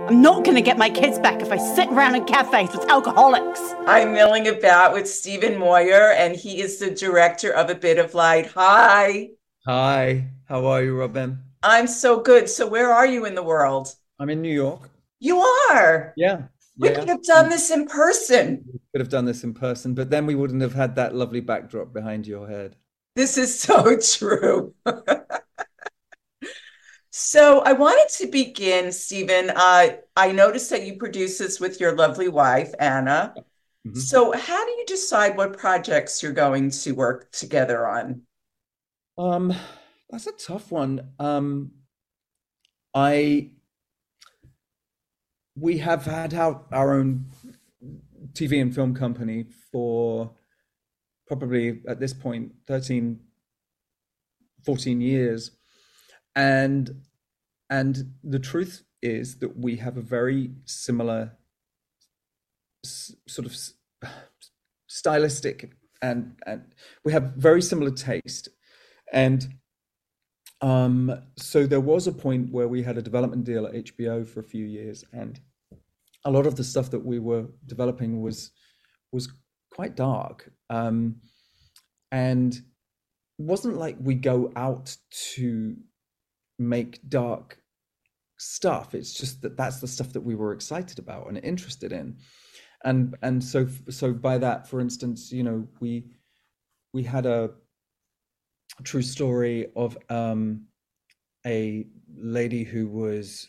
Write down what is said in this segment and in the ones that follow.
I'm not going to get my kids back if I sit around in cafes with alcoholics. I'm milling about with Stephen Moyer, and he is the director of A Bit of Light. Hi, Hi, how are you, Robin? I'm so good. So, where are you in the world? I'm in New York. You are. Yeah, We could yeah. have done this in person. We could have done this in person, but then we wouldn't have had that lovely backdrop behind your head. This is so true. So, I wanted to begin, Stephen. I noticed that you produce this with your lovely wife, Anna. Mhm. So, how do you decide what projects you're going to work together on? Um, that's a tough one. I We have had our own TV and film company for probably at this point 13, 14 years, and the truth is that we have a very similar sort of stylistic, and we have very similar taste. And so there was a point where we had a development deal at HBO for a few years, and a lot of the stuff that we were developing was quite dark. And it wasn't like we go out to make dark stuff. It's just that that's the stuff that we were excited about and interested in. And so by that, for instance, we had a true story of a lady who was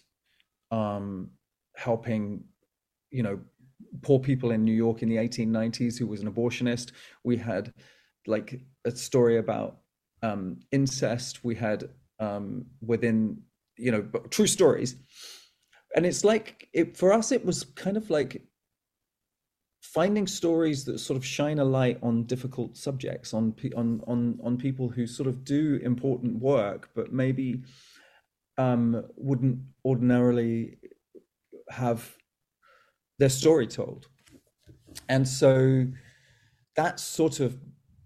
helping, you know, poor people in New York in the 1890s, who was an abortionist. We had like a story about incest. We had within, true stories. And it's like for us, it was kind of like finding stories that sort of shine a light on difficult subjects, on people who sort of do important work, but maybe wouldn't ordinarily have their story told. And so that's sort of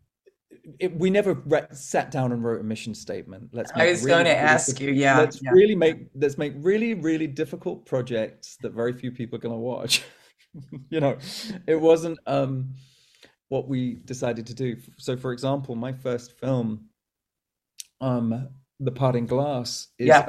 we never sat down and wrote a mission statement. Let's I make was going really, to really ask you. Yeah, yeah. let's make really, really difficult projects that very few people are going to watch. you know, it wasn't what we decided to do. So, for example, my first film, The Parting Glass, Yeah.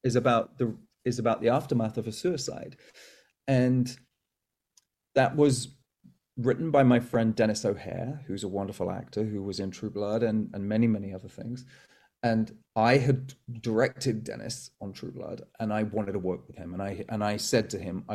is about the aftermath of a suicide, and that was written by my friend Dennis O'Hare, who's a wonderful actor who was in True Blood and many, many other things. And I had directed Dennis on True Blood, and I wanted to work with him. And I said to him,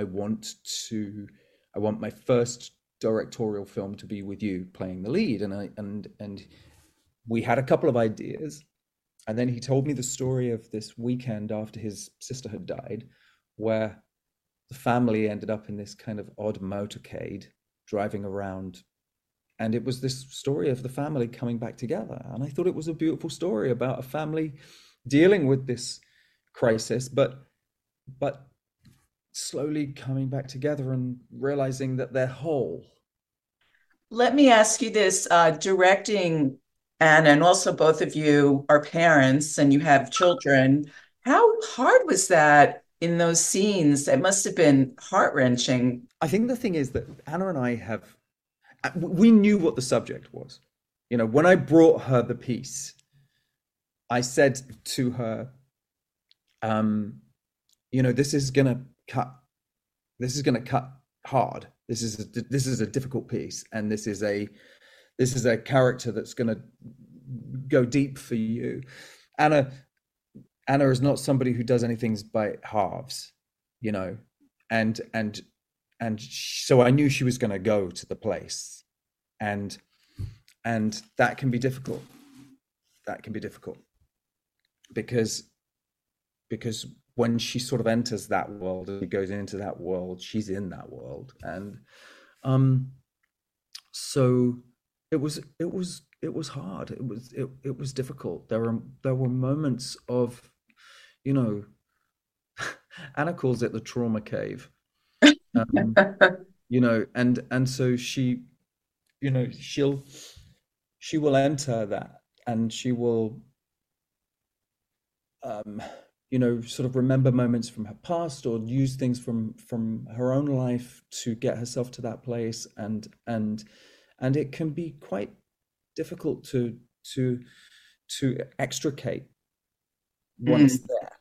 I want my first directorial film to be with you playing the lead. And we had a couple of ideas, and then he told me the story of this weekend after his sister had died, where the family ended up in this kind of odd motorcade driving around, and it was this story of the family coming back together. And I thought it was a beautiful story about a family dealing with this crisis, but slowly coming back together and realizing that they're whole. Let me ask you this, directing Anna, and also both of you are parents and you have children. How hard was that in those scenes? It must have been heart-wrenching. I think the thing is that Anna and I have we knew what the subject was. When I brought her the piece, I said to her, this is gonna cut. This is gonna cut hard. This is a difficult piece, and this is a character that's gonna go deep for you. Anna Anna is not somebody who does anything by halves, you know, and so I knew she was going to go to the place, and that can be difficult. That can be difficult because when she sort of enters that world, and she goes into that world, she's in that world, and um, so it was hard. It was difficult. There were moments of, you know, Anna calls it the trauma cave. Um, and so she will enter that, and she will, um, sort of remember moments from her past or use things from her own life to get herself to that place, and it can be quite difficult to extricate once Mm. there.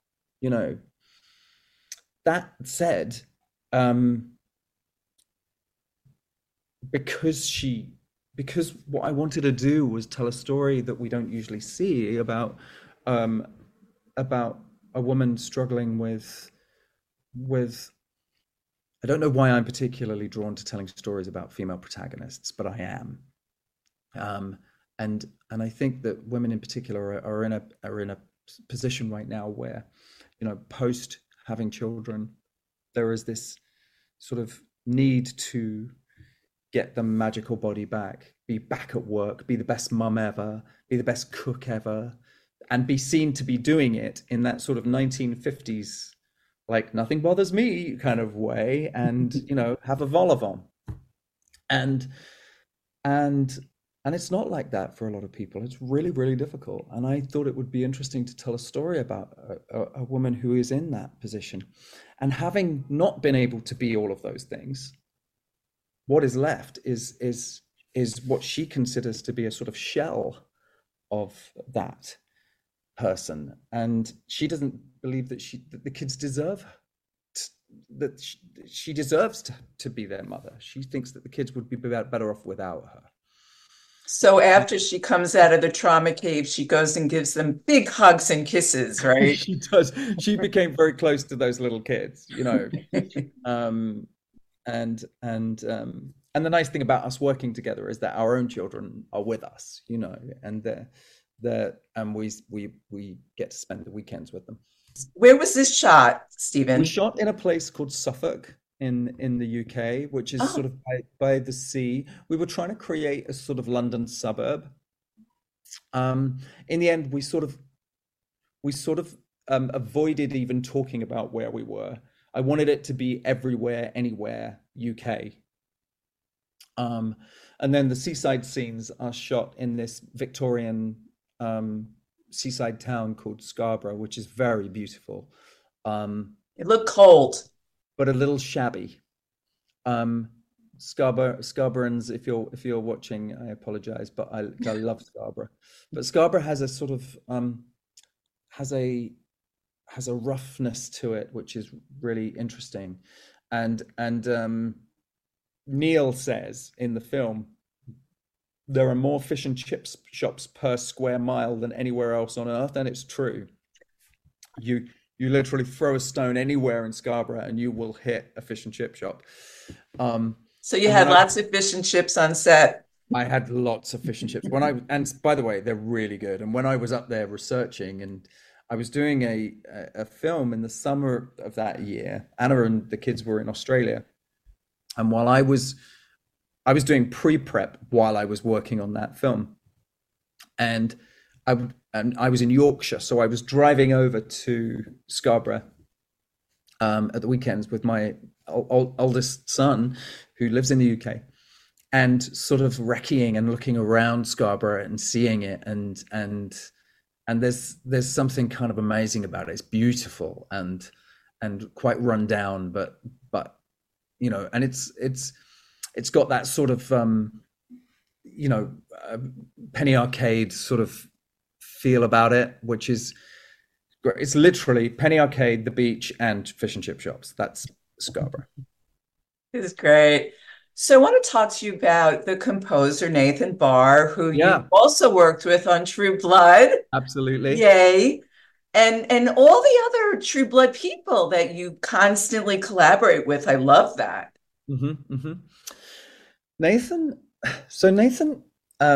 That said, because what I wanted to do was tell a story that we don't usually see um, about a woman struggling with I don't know why I'm particularly drawn to telling stories about female protagonists, but I am. Um, and I think that women in particular are in a position right now where, post having children, there is this sort of need to get the magical body back, be back at work, be the best mum ever, be the best cook ever, and be seen to be doing it in that sort of 1950s, like nothing bothers me kind of way, and have a vol au vent. And and and it's not like that for a lot of people. It's really, really difficult. And I thought it would be interesting to tell a story about a woman who is in that position. And having not been able to be all of those things, what is left is what she considers to be a sort of shell of that person. And she doesn't believe that the kids deserve that she deserves to be their mother. She thinks that the kids would be better off without her. So after she comes out of the trauma cave, she goes and gives them big hugs and kisses, right? She does. She became very close to those little kids, Um, and the nice thing about us working together is that our own children are with us, and we get to spend the weekends with them. Where was this shot, We Stephen? shot in a place called Suffolk in the UK, which is Oh, sort of by the sea. We were trying to create a sort of London suburb. In the end, we sort of avoided even talking about where we were. I wanted it to be everywhere, anywhere, UK. And then the seaside scenes are shot in this Victorian seaside town called Scarborough, which is very beautiful, it looked cold. but a little shabby. Scarboroughans, if you're watching, I apologize, but I love Scarborough. But Scarborough has a sort of has a has a roughness to it, which is really interesting. And Neil says in the film there are more fish and chips shops per square mile than anywhere else on earth, and it's true. You literally throw a stone anywhere in Scarborough and you will hit a fish and chip shop. So you And had lots of fish and chips on set. I had lots of fish and chips and by the way, they're really good. And when I was up there researching, and I was doing a film in the summer of that year, Anna and the kids were in Australia, and while I was doing pre-prep while I was working on that film, and I was in Yorkshire, so I was driving over to Scarborough at the weekends with my oldest son, who lives in the UK, and sort of recceing and looking around Scarborough and seeing it, and there's something kind of amazing about it. It's beautiful and quite run down, but and it's got that sort of penny arcade sort of feel about it, which is great. It's literally penny arcade, the beach, and fish and chip shops. That's Scarborough. This is great. So I want to talk to you about the composer Nathan Barr, who you Yeah, also worked with on True Blood. absolutely. Yay. And all the other True Blood people that you constantly collaborate with. I love that. Hmm. Hmm. Nathan, so Nathan,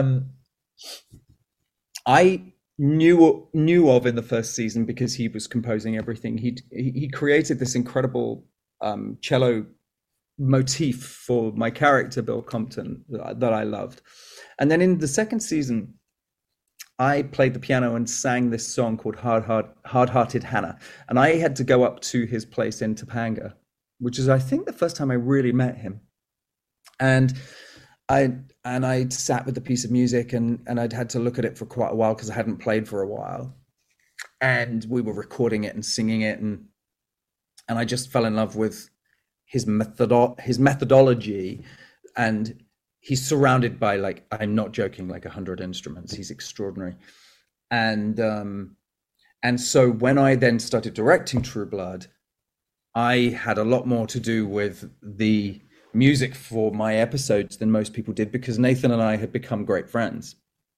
I knew of in the first season because he was composing everything. He created this incredible cello motif for my character Bill Compton that I loved, and then in the second season, I played the piano and sang this song called Hard-Hearted Hannah, and I had to go up to his place in Topanga, which is I think the first time I really met him. And I sat with the piece of music, and I'd had to look at it for quite a while because I hadn't played for a while. and we were recording it and singing it, and I just fell in love with his methodology, and he's surrounded by, like, I'm not joking, like 100 instruments. He's extraordinary. And so when I then started directing True Blood, I had a lot more to do with the music for my episodes than most people did, because Nathan and I had become great friends.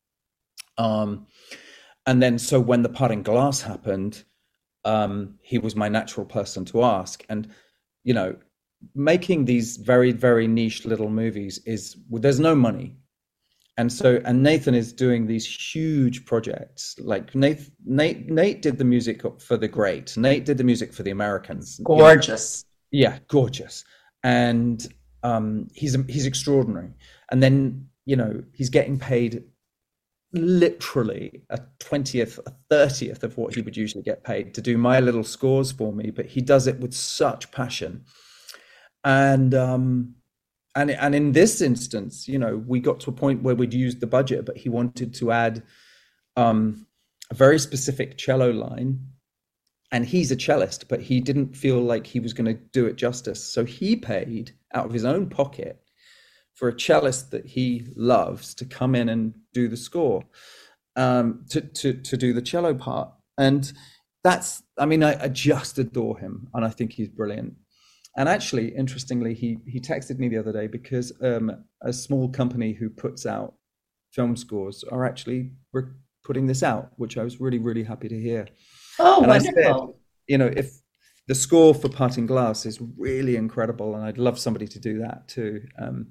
And then so when The Parting Glass happened, he was my natural person to ask. And, you know, making these very, very niche little movies there's no money. And Nathan is doing these huge projects. Like Nate did the music for The Great. Nate did the music for The Americans. Gorgeous. You know? Yeah, gorgeous. And he's extraordinary. And then, you know, he's getting paid literally a 20th, a 30th of what he would usually get paid to do my little scores for me, but he does it with such passion. And in this instance, you know, we got to a point where we'd used the budget, but he wanted to add a very specific cello line, and he's a cellist, but he didn't feel like he was going to do it justice, so he paid out of his own pocket for a cellist that he loves to come in and do the score, to do the cello part. And that's, I mean, I just adore him, and I think he's brilliant. And actually, interestingly, he texted me the other day, because a small company who puts out film scores are actually putting this out, which I was really, really happy to hear. Oh, and wonderful. I said, you know, if the score for Parting Glass is really incredible, and I'd love somebody to do that too.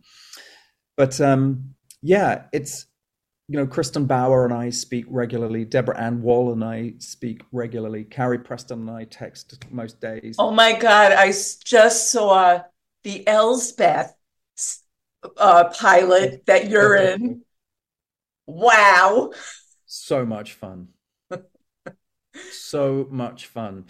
Yeah, it's, you know, Kristen Bauer and I speak regularly. Deborah Ann Wall and I speak regularly. Carrie Preston and I text most days. Oh my God, I just saw the Elsbeth pilot that you're in. Wow. So much fun. So much fun.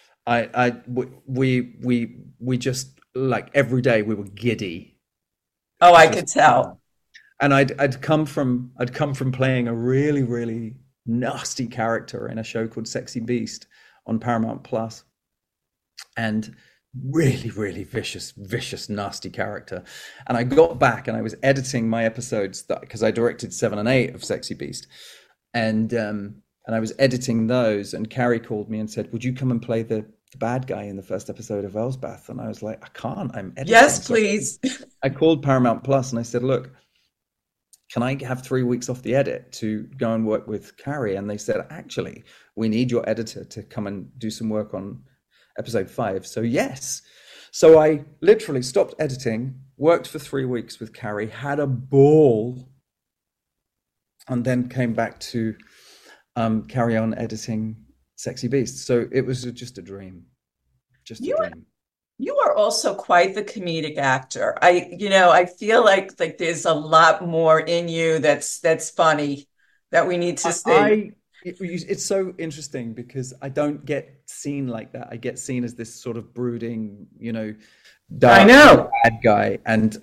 We just, like, every day we were giddy. Oh, I could tell. And I'd come from playing a really, really nasty character in a show called Sexy Beast on Paramount Plus, and really, really vicious, nasty character. And I got back and I was editing my episodes, because I directed 7 and 8 of Sexy Beast, and I was editing those. And Carrie called me and said, "Would you come and play the bad guy in the first episode of Elsbeth?" And I was like, "I can't. I'm editing." Yes, please. So I called Paramount Plus and I said, "Look, can I have 3 weeks off the edit to go and work with Carrie?" And they said, "Actually, we need your editor to come and do some work on episode 5. So yes. So I literally stopped editing, worked for 3 weeks with Carrie, had a ball, and then came back to carry on editing Sexy Beast. So it was just a dream. Just a dream. You are also quite the comedic actor. I feel like there's a lot more in you that's funny that we need to see. It's so interesting, because I don't get seen like that. I get seen as this sort of brooding, you know, dark, bad guy, and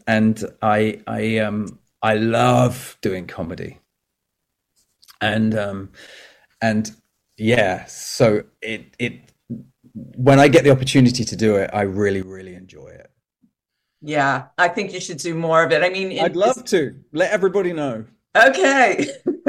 I love doing comedy, and yeah, so it when I get the opportunity to do it, I really, really enjoy it. Yeah, I think you should do more of it. I mean, I'd love to let everybody know. Okay.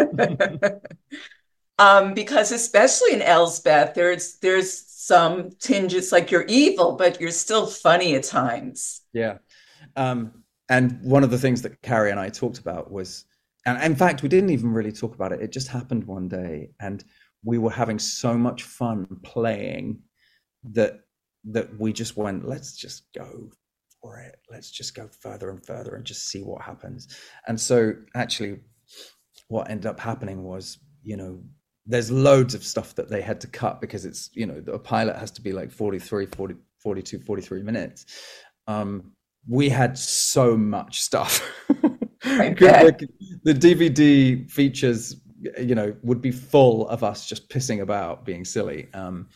Because especially in Elsbeth, there's some tinges, like you're evil, but you're still funny at times. Yeah. And one of the things that Carrie and I talked about was, and in fact, we didn't even really talk about it. It just happened one day, and we were having so much fun playing that we just went, let's just go for it. Let's just go further and further and just see what happens. And so actually what ended up happening was, you know, there's loads of stuff that they had to cut, because it's, you know, a pilot has to be like 43 minutes. We had so much stuff. The DVD features, you know, would be full of us just pissing about, being silly.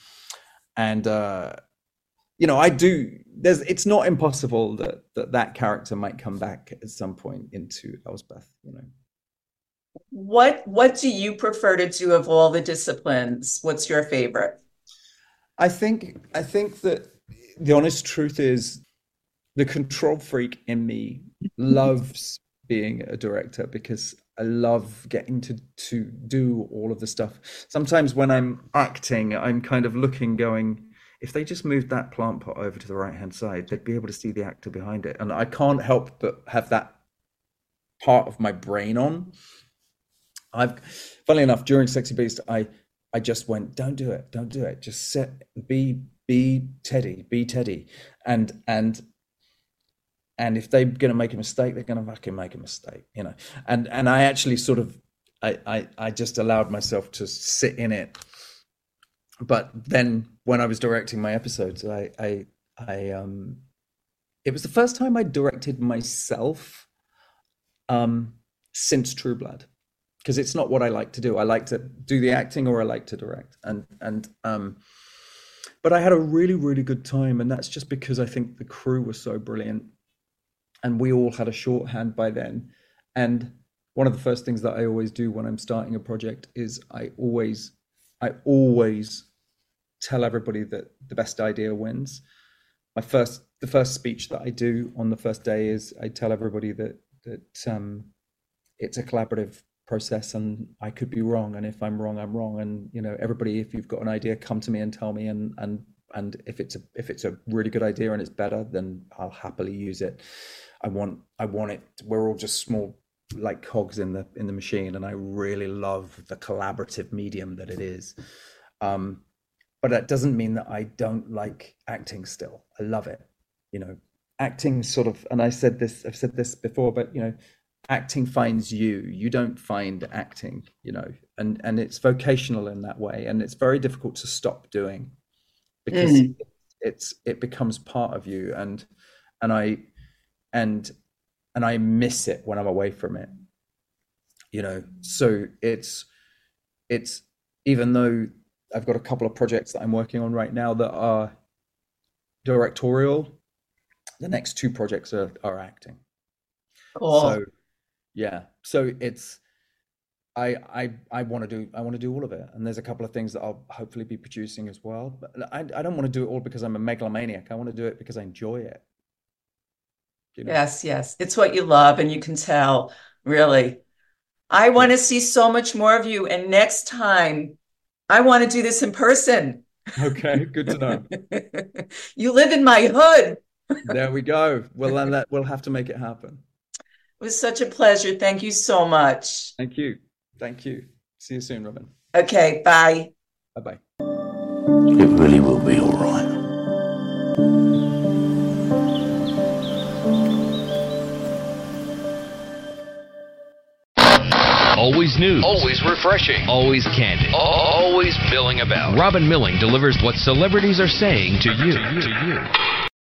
You know, it's not impossible that character might come back at some point into Elsbeth, you know. What do you prefer to do of all the disciplines? What's your favorite? I think that the honest truth is the control freak in me loves being a director because I love getting to do all of the stuff. Sometimes when I'm acting, I'm kind of looking, going, if they just moved that plant pot over to the right hand side, they'd be able to see the actor behind it. And I can't help but have that part of my brain on. I've, funnily enough, during Sexy Beast, I just went, don't do it. Just be Teddy, and if they're going to make a mistake, they're going to fucking make a mistake, you know. And I actually sort of, I just allowed myself to sit in it. But then when I was directing my episodes, it was the first time I directed myself since True Blood, because it's not what I like to do. I like to do the acting, or I like to direct, but I had a really, really good time, and that's just because I think the crew was so brilliant, and we all had a shorthand by then. And one of the first things that I always do when I'm starting a project is I always tell everybody that the best idea wins. The first speech that I do on the first day is I tell everybody that it's a collaborative process, and I could be wrong, and if I'm wrong, I'm wrong. And you know, everybody, if you've got an idea, come to me and tell me, and if it's a really good idea and it's better, then I'll happily use it. I want it. We're all just small, like, cogs in the machine, and I really love the collaborative medium that it is. But that doesn't mean that I don't like acting still. I love it. You know, acting sort of, and I've said this before, but you know, acting finds you. You don't find acting, you know, and it's vocational in that way, and it's very difficult to stop doing because it becomes part of you, and I miss it when I'm away from it, you know. So it's even though I've got a couple of projects that I'm working on right now that are directorial, the next two projects are acting. Cool. So yeah, so it's I want to do all of it, and there's a couple of things that I'll hopefully be producing as well. But I don't want to do it all because I'm a megalomaniac. I want to do it because I enjoy it. You know? Yes. It's what you love, and you can tell, really. I want to see so much more of you, and next time I want to do this in person. Okay, good to know. You live in my hood. There we go. Well, then we'll have to make it happen. It was such a pleasure. Thank you so much. Thank you. See you soon, Robin. Okay, bye. Bye-bye. It really will be all right. Always news. Always refreshing. Always candid. Always milling about. Robin Milling delivers what celebrities are saying to you.